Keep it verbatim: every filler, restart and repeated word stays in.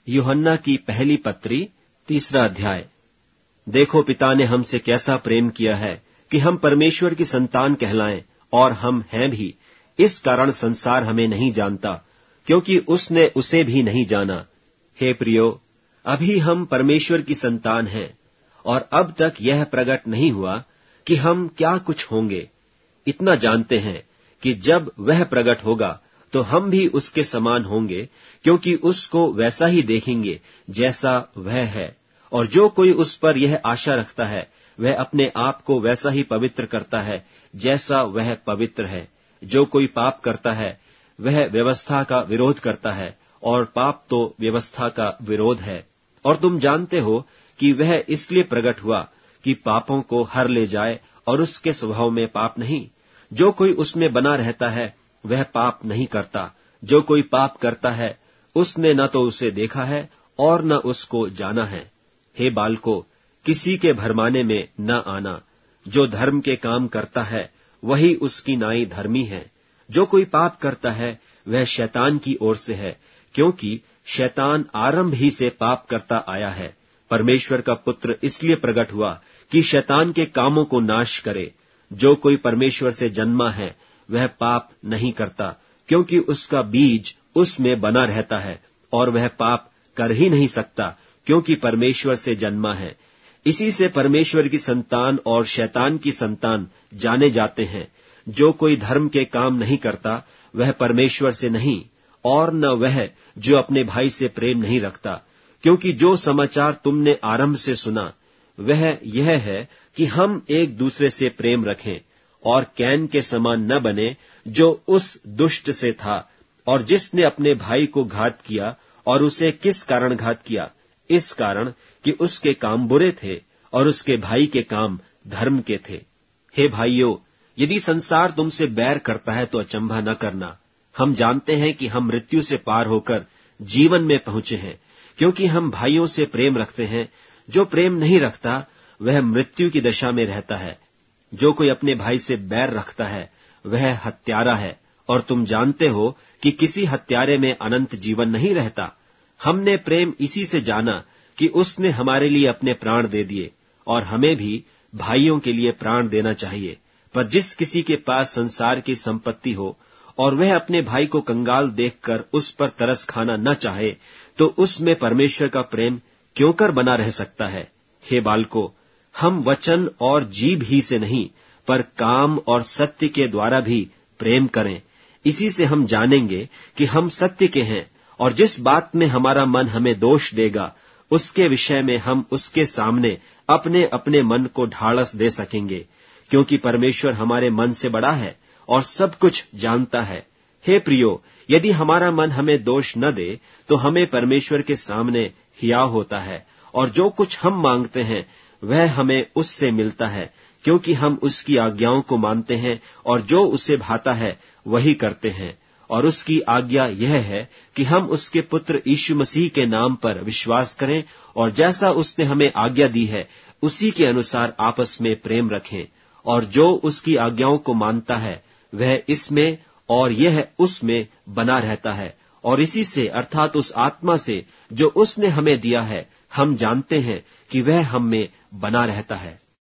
यूहन्ना की पहली पत्री तीसरा अध्याय। देखो, पिता ने हमसे कैसा प्रेम किया है कि हम परमेश्वर की संतान कहलाएं, और हम हैं भी। इस कारण संसार हमें नहीं जानता, क्योंकि उसने उसे भी नहीं जाना। हे प्रियो, अभी हम परमेश्वर की संतान हैं, और अब तक यह प्रकट नहीं हुआ कि हम क्या कुछ होंगे। इतना जानते हैं कि जब वह प्रकट होगा तो हम भी उसके समान होंगे, क्योंकि उसको वैसा ही देखेंगे जैसा वह है। और जो कोई उस पर यह आशा रखता है, वह अपने आप को वैसा ही पवित्र करता है जैसा वह पवित्र है। जो कोई पाप करता है, वह व्यवस्था का विरोध करता है, और पाप तो व्यवस्था का विरोध है। और तुम जानते हो कि वह इसलिए प्रकट हुआ कि पापों को हर ले जाए, और उसके स्वभाव में पाप नहीं। जो कोई उसमें बना रहता है, वह पाप नहीं करता। जो कोई पाप करता है, उसने न तो उसे देखा है और न उसको जाना है। हे बालको, किसी के भरमाने में न आना। जो धर्म के काम करता है, वही उसकी नाई धर्मी है। जो कोई पाप करता है, वह शैतान की ओर से है, क्योंकि शैतान आरंभ ही से पाप करता आया है। परमेश्वर का पुत्र इसलिए प्रकट हुआ कि शैतान के कामों को नाश करे। जो कोई परमेश्वर से जन्मा है, वह पाप नहीं करता, क्योंकि उसका बीज उसमें बना रहता है, और वह पाप कर ही नहीं सकता, क्योंकि परमेश्वर से जन्मा है। इसी से परमेश्वर की संतान और शैतान की संतान जाने जाते हैं। जो कोई धर्म के काम नहीं करता, वह परमेश्वर से नहीं, और न वह जो अपने भाई से प्रेम नहीं रखता। क्योंकि जो समाचार तुमने आरंभ से सुना, वह यह है कि हम एक दूसरे से प्रेम रखें, और कैन के समान न बने, जो उस दुष्ट से था, और जिसने अपने भाई को घात किया। और उसे किस कारण घात किया? इस कारण कि उसके काम बुरे थे, और उसके भाई के काम धर्म के थे। हे भाइयों, यदि संसार तुमसे बैर करता है तो अचंभा न करना। हम जानते हैं कि हम मृत्यु से पार होकर जीवन में पहुंचे हैं, क्योंकि हम भाइयों से प्रेम रखते हैं। जो प्रेम नहीं रखता, वह मृत्यु की दशा में रहता है। जो कोई अपने भाई से बैर रखता है, वह हत्यारा है, और तुम जानते हो कि किसी हत्यारे में अनंत जीवन नहीं रहता। हमने प्रेम इसी से जाना कि उसने हमारे लिए अपने प्राण दे दिए, और हमें भी भाइयों के लिए प्राण देना चाहिए। पर जिस किसी के पास संसार की संपत्ति हो, और वह अपने भाई को कंगाल देखकर उस पर तरस खाना न चाहे, तो उसमें परमेश्वर का प्रेम क्यों कर बना रह सकता है? हे बालको, हम वचन और जीभ ही से नहीं, पर काम और सत्य के द्वारा भी प्रेम करें। इसी से हम जानेंगे कि हम सत्य के हैं, और जिस बात में हमारा मन हमें दोष देगा, उसके विषय में हम उसके सामने अपने अपने मन को ढाढ़स दे सकेंगे, क्योंकि परमेश्वर हमारे मन से बड़ा है और सब कुछ जानता है। हे प्रियो, यदि हमारा मन हमें दोष न दे, तो हमें परमेश्वर के सामने हियाव होता है, और जो कुछ हम मांगते हैं वह हमें उससे मिलता है, क्योंकि हम उसकी आज्ञाओं को मानते हैं, और जो उसे भाता है वही करते हैं। और उसकी आज्ञा यह है कि हम उसके पुत्र यीशु मसीह के नाम पर विश्वास करें, और जैसा उसने हमें आज्ञा दी है, उसी के अनुसार आपस में प्रेम रखें। और जो उसकी आज्ञाओं को मानता है, वह इसमें और यह उसमें बना रहता है। और इसी से, अर्थात उस आत्मा से जो उसने हमें दिया है, हम जानते हैं कि वह हम में बना रहता है।